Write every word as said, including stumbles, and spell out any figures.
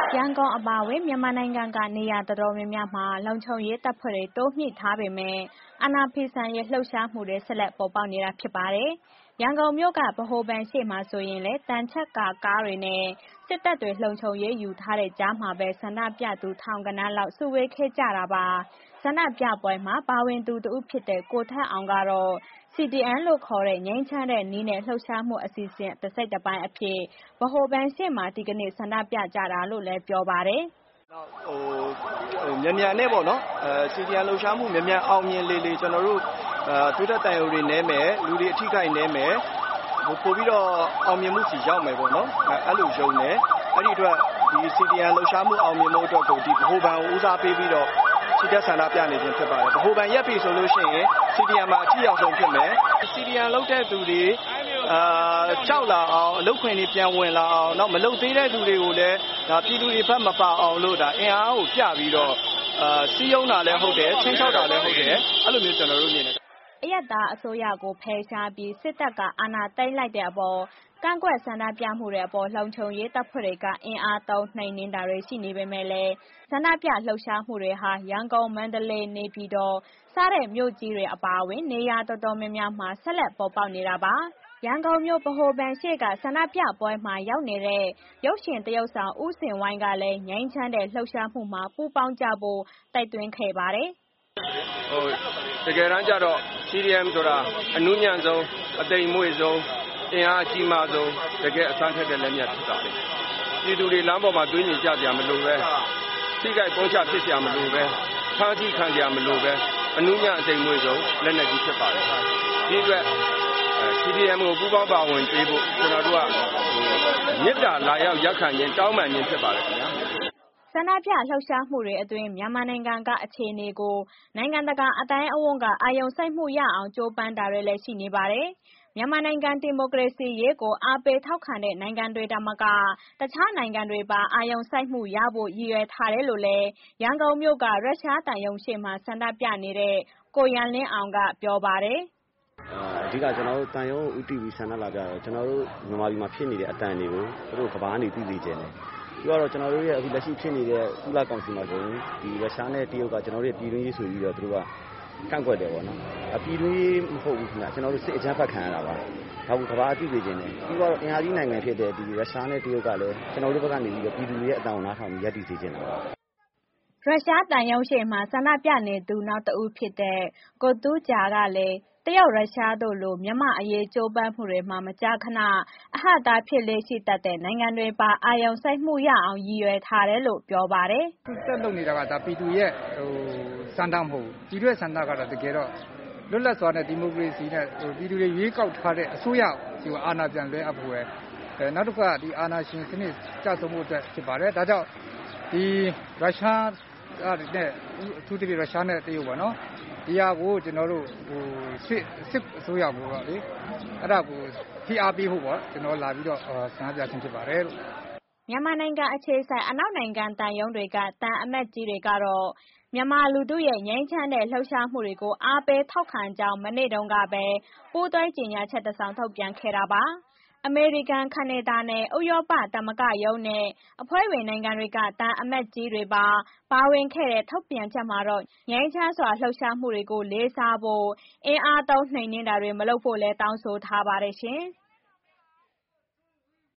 ရန်ကုန်အပါအဝင်မြန်မာနိုင်ငံကနေရာတော်တော်များများမှာလုံခြုံရေးတပ်ဖွဲ့တွေတိုးမြှင့်ထားပေမဲ့အာဏာဖီဆန်ရေးလှုပ်ရှားမှုတွေဆက်လက်ပေါ်ပေါက်နေတာဖြစ်ပါတယ်။ရန်ကုန်မြို့ကဗဟိုဘဏ်ရှေ့မှာဆိုရင်လည်းတန်ချက်ကာကားတွေနဲ့စစ်တပ်တွေလုံခြုံရေးယူထားတဲ့ကြားမှာပဲဆန္ဒပြသူထောင်ဂဏန်းလောက်စုဝေးခဲ့ကြတာပါ။ဆန္ဒပြပွဲမှာပါဝင်သူတဦးဖြစ်တဲ့ကိုထက်အောင်ကတော့ စီ ဒီ အမ် လို့ခေါ်တဲ့ငြိမ်းချမ်းတဲ့နည်းနဲ့လှုပ်ရှားမှုအစီအစဉ်တစ်စိတ်တစ်ပိုင်းအဖြစ်ဗဟိုဘဏ်ရှေ့မှာဒီကနေ့ဆန္ဒပြကြတာလို့လည်းပြောပါတယ်။နောက်ဟိုမြန်မြန်နဲ့ပေါ့နော်အဲ စီ ဒီ အမ် လှုပ်ရှားမှုမြန်မြန်အောင်မြင်လေလေကျွန်တော်တို့အဲသွေးထွက်တန်ရုံတွေနဲမယ်လူတွေအထိခိုက်နဲမယ်ပို့ပြီးတော့အောင်မြင်မှုစီရောက်မယ်ပေါ့နော်အဲ့လိုယုံတယ်အဲ့ဒီအတွက်ဒီ စီ ဒီ အမ် လှုပ်ရှားမှုအောင်မြင်မှုအတွက်ကိုဒီဗဟိုဘဏ်ကိုဦးစားပေးပြီးတော့စီတက်ဆန္ဒပြနေခြင်းဖြစ်ပါတယ်ဗဟိုဘဏ်ရက်ပြီဆိုလို့ရှိရင် စီ ဒီ အမ် မှာအထိရောက်ဆုံးဖြစ်မယ် စီ ဒီ အမ် လုပ်တဲ့သူတွေအာကြောက်လာအောင်အလုပ်ခွင်တွေပြန်ဝင်လာအောင်နောက်မလုပ်သေးတဲ့သူတွေကိုလည်းဒါပြည်သူတွေဘက်မပါအောင်လို့ဒါအင်အားကိုပြပြီးတော့အာစီးရုံးတာလည်းဟုတ်တယ်ချင်းချောက်တာလည်းဟုတ်တယ်အဲ့လိုမျိုးကျွန်တော်တို့မြင်တယ်အယက်သားအစိုးရကိုဖယ်ရှားပြီးစစ်တပ်ကအာဏာသိမ်းလိုက်တဲ့အပေါ်ကန့်ကွက်ဆန္ဒပြမှုတွေအပေါ်လုံခြုံရေးတပ်ဖွဲ့တွေကအင်အားသုံးနှိမ်နင်းတာတွေရှိနေပေမဲ့လည်းဆန္ဒပြလှုပ်ရှားမှုတွေဟာရန်ကုန်မန္တလေးနေပြည်တော်စတဲ့မြို့ကြီးတွေအပါအဝင်နေရာတော်တော်များများမှာဆက်လက်ပေါ်ပေါက်နေတာပါရန်ကုန်မြို့ဗဟိုဘဏ်ရှေ့ကဆန္ဒပြပွဲမှာရောက်နေတဲ့ရုပ်ရှင်တရုပ်ဆောင်ဦးစင်ဝိုင်းကလည်းငြိမ်းချမ်းတဲ့လှုပ်ရှားမှုမှာပူးပေါင်းကြဖို့တိုက်တွန်းခဲ့ပါတယ်ဟိုတကယ်တမ်းကျတော့ စီ ဒီ အမ် ဆိုတာအနုညံ့ဆုံးအသိမ်မွေ့ဆုံးအင်အားကြီးမားဆုံးတကယ်အဆန်းထက်တဲ့လက်မြတ်ဖြစ်တာလေပြည်သူတွေလမ်းပေါ်မှာတွင်းကျင်ကြကြမလို့ပဲထိခိုက်ပုံချဖြစ်ကြမလို့ပဲဖမ်းဆီးခံကြမလို့ပဲအနုညံ့အသိမ်မွေ့ဆုံးလက်နက်ကြီးဖြစ်ပါတယ်ဒီအတွက် စီ ဒီ အမ် ကိုပူးပေါင်းပါဝင်ပေးဖို့ကျွန်တော်တို့ကမြစ်တာလာရောက်ရက်ခံခြင်းတောင်းပန်ခြင်းဖြစ်ပါတယ်ခင်ဗျာဆန္ဒပြလှုပ်ရှားမှုတွေအတွင်းမြန်မာနိုင်ငံကအခြေအနေကိုနိုင်ငံတကာအတိုင်းအဝန်းကအာရုံစိုက်မှုရအောင်ကြိုးပမ်းတာတွေလည်းရှိနေပါတယ်။မြန်မာနိုင်ငံဒီမိုကရေစီရေးကိုအားပေးထောက်ခံတဲ့နိုင်ငံတွေတမကတခြားနိုင်ငံတွေပါအာရုံစိုက်မှုရဖို့ရည်ရွယ်ထားတယ်လို့လည်းရန်ကုန်မြို့ကရုရှားတန်ယုံရှေ့မှာဆန္ဒပြနေတဲ့ကိုရန်လင်းအောင်ကပြောပါတယ်အဓိကကျွန်တော်တို့တန်ရုံဦးတီဗီဆန္ဒလာကြတော့ကျွန်တော်တို့မြန်မာပြည်မှာဖြစ်နေတဲ့အတန်တွေကိုသူတို့ကဘာကနေသိသိကျင်တယ်ပြီးတော့ကျွန်တော်တို့ရဲ့အခုလက်ရှိဖြစ်နေတဲ့ကုလကောင်စီမှာဆိုရင်ဒီရုရှားနဲ့တရုတ်ကကျွန်တော်တို့ရဲ့ပြည်တွင်းရေးဆိုပြီးတော့သူတို့ကကန့်ကွက်တယ်ပေါ့နော်အပြည်တွင်းရေးမဟုတ်ဘူးခင်ဗျကျွန်တော်တို့စစ်အကြမ်းဖက်ခံရတာပါဒါကကဘာအသိသိကျင်တယ်ပြီးတော့အင်အားကြီးနိုင်ငံဖြစ်တဲ့ဒီရုရှားနဲ့တရုတ်ကလည်းကျွန်တော်တို့ဘက်ကနေပြီးတော့ပြည်သူတွေရဲ့အတန်ကိုနားထောင်ပြီးရပ်တည်စေချင်တာပါရုရှားတန်ယုံရှေ့မှာဆန္ဒပြနေသူနောက်တဦးဖြစ်တဲ့ကိုတူးဂျာကလည်းတရုတ်ရုရှားတို့လိုမြန်မာအရေးကြိုးပမ်းမှုတွေမှာမကြာခဏအဟန့်တားဖြစ်လေ့ရှိတတ်တဲ့နိုင်ငံတွေပါအာရုံစိုက်မှုရအောင်ရည်ရွယ်ထားတယ်လို့ပြောပါတယ်။သူတက်လုပ်နေတာကဒါပြည်သူရဲ့ဟိုစံတမ်းမဟုတ်ဘူး။ပြည်တွင်းစံတမ်းကတော့တကယ်တော့လွတ်လပ်စွာနဲ့ဒီမိုကရေစီနဲ့ဟိုပြည်သူတွေရွေးကောက်ထားတဲ့အစိုးရဒီအာဏာပြန်လဲအပ်ဖို့ပဲအဲနောက်တစ်ခါဒီအာဏာရှင်စနစ်ကျဆုံးမှုအတွက်ဖြစ်ပါတယ်။ဒါကြောင့်ဒီရုရှားအဲ့နဲ့အထူးသဖြင့်ရုရှားနဲ့တရုတ်ပေါ့နော်ဒီဟာကိုကျွန်တော်တို့ဟိုစစ်စစ်အစိုးရကိုပေါ့လေအဲ့ဒါကိုဖိအားပေးဖို့ပေါ့ကျွန်တော်လာပြီးတော့ဆန္ဒပြခြင်းဖြစ်ပါတယ်လို့မြန်မာနိုင်ငံအခြေဆိုင်အနောက်နိုင်ငံတန်ယုံတွေကတန်အမတ်ကြီးတွေကတော့မြန်မာလူထုရဲ့ငြိမ်းချမ်းတဲ့လှုပ်ရှားမှုတွေကိုအားပေးထောက်ခံကြောင်းမနေ့တုန်းကပဲပူးတွဲကြေညာချက်တစ်စောင်ထုတ်ပြန်ခဲ့တာပါအမေရိကန်ကနေဒါနဲ့ဥရောပသမဂ္ဂရုံးနဲ့အဖွဲ့ဝင်နိုင်ငံတွေကတန်အမတ်ကြီးတွေပါပါဝင်ခဲ့တဲ့ထုတ်ပြန်ချက်မှာတော့ငြိမ်းချမ်းစွာလှုပ်ရှားမှုတွေကိုလေးစားဖို့အင်အားသုံးနှိမ်နင်းတာတွေမလုပ်ဖို့လဲတောင်းဆိုထားပါတယ်ရှင်။